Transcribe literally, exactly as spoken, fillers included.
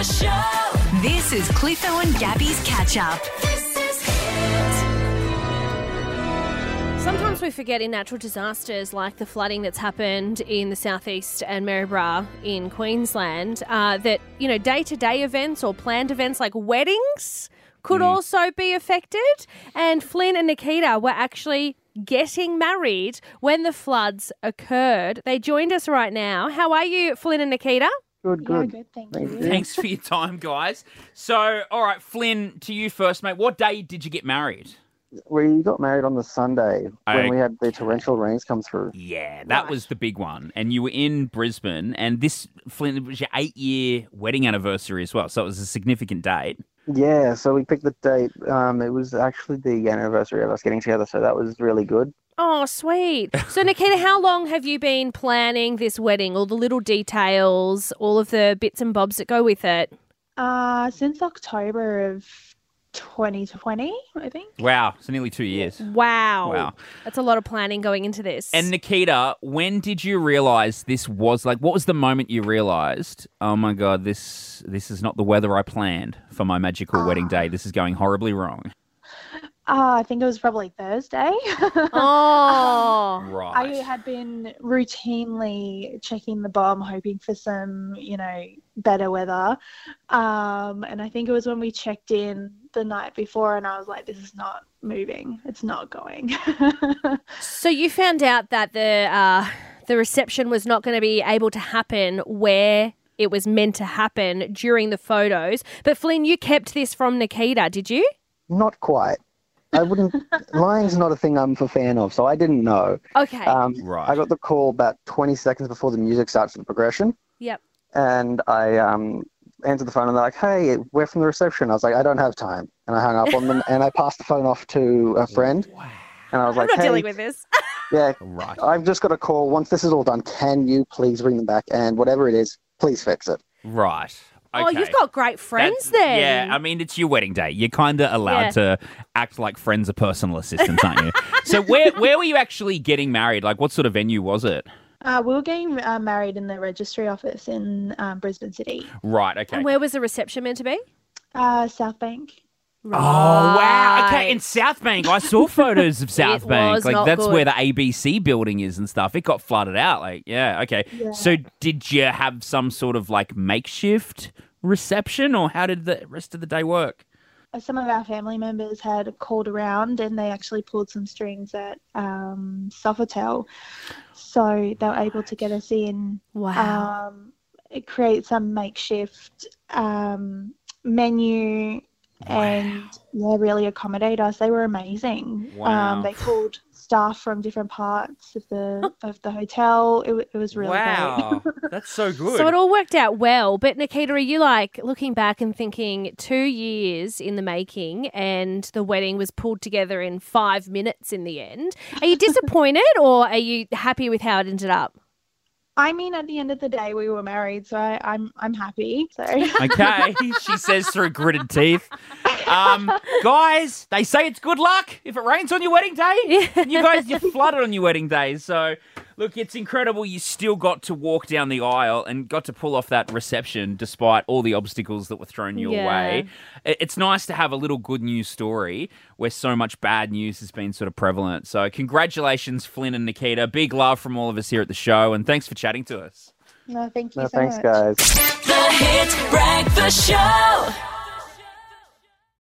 Breakfast Show. This is Cliffo and Gabby's Catch Up. This is Hit. Sometimes we forget in natural disasters like the flooding that's happened in the southeast and Maryborough in Queensland uh, that, you know, day-to-day events or planned events like weddings could mm. also be affected. And Flynn and Nikita were actually getting married when the floods occurred. They joined us right now. How are you, Flynn and Nikita? Good, good. Yeah, good, thank you. Thanks for your time, guys. So, all right, Flynn, to you first, mate. What day did you get married? We got married on the Sunday Okay. when we had the torrential rains come through. Yeah, that Right. was the big one. And you were in Brisbane, and this, Flynn, it was your eight-year wedding anniversary as well, so it was a significant date. Yeah, so we picked the date. Um, it was actually the anniversary of us getting together, so that was really good. Oh, sweet. So, Nikita, how long have you been planning this wedding? All the little details, all of the bits and bobs that go with it? Uh, since October of twenty twenty, I think. Wow, so nearly two years. Wow. Wow. That's a lot of planning going into this. And Nikita, when did you realise this was, like, what was the moment you realised, oh my God, this this is not the weather I planned for my magical wedding day. This is going horribly wrong. Uh, I think it was probably Thursday. Oh. Right. I had been routinely checking the bomb, hoping for some, you know, better weather. Um, and I think it was when we checked in the night before and I was like, this is not moving. It's not going. So you found out that the uh, the reception was not going to be able to happen where it was meant to happen during the photos. But Flynn, you kept this from Nikita, did you? Not quite. I wouldn't. Lying's not a thing I'm a fan of, so I didn't know. Okay. Um, Right. I got the call about twenty seconds before the music starts for the progression, Yep. and I um, answered the phone, and they're like, "Hey, we're from the reception." I was like, "I don't have time," and I hung up on them, and I passed the phone off to a friend, and I was I'm like, not "Hey, dealing with this. yeah, Right. I've just got a call. Once this is all done, can you please bring them back, and whatever it is, please fix it." Right. Oh, Okay. you've got great friends That's- then. Yeah, I mean, it's your wedding day. You're kind of allowed Yeah. to act like friends or personal assistants, aren't you? So where where were you actually getting married? Like, what sort of venue was it? uh, we were getting uh, married in the registry office in um, Brisbane City, Right, okay. And where was the reception meant to be? uh, South Bank. Oh, wow. Okay, Right. in South Bank, I saw photos of South It Bank. was Like, not that's good. where the A B C building is and stuff. It got flooded out. Like, yeah, okay. Yeah. So did you have some sort of, like, makeshift reception, or how did the rest of the day work? Some of our family members had called around and they actually pulled some strings at um, Sofitel. So they were able to get us in, Wow. um, create some makeshift um, menu and yeah, really accommodate us. They were amazing. Wow. Um, they called staff from different parts of the of the hotel. It, w- it was really Wow. That's so good. So it all worked out well. But Nikita, are you like looking back and thinking two years in the making and the wedding was pulled together in five minutes in the end? Are you disappointed or are you happy with how it ended up? I mean, at the end of the day, we were married, so I, I'm I'm happy. So Okay, she says through gritted teeth. Um, guys, they say it's good luck if it rains on your wedding day. You guys, you're flooded on your wedding day. So, look, it's incredible you still got to walk down the aisle and got to pull off that reception despite all the obstacles that were thrown your Yeah. way. It- It's nice to have a little good news story where so much bad news has been sort of prevalent. So, congratulations, Flynn and Nikita. Big love from all of us here at the show, and thanks for chatting to us. no, thank you No, so thanks, much. guys. The Hit Breakfast Show.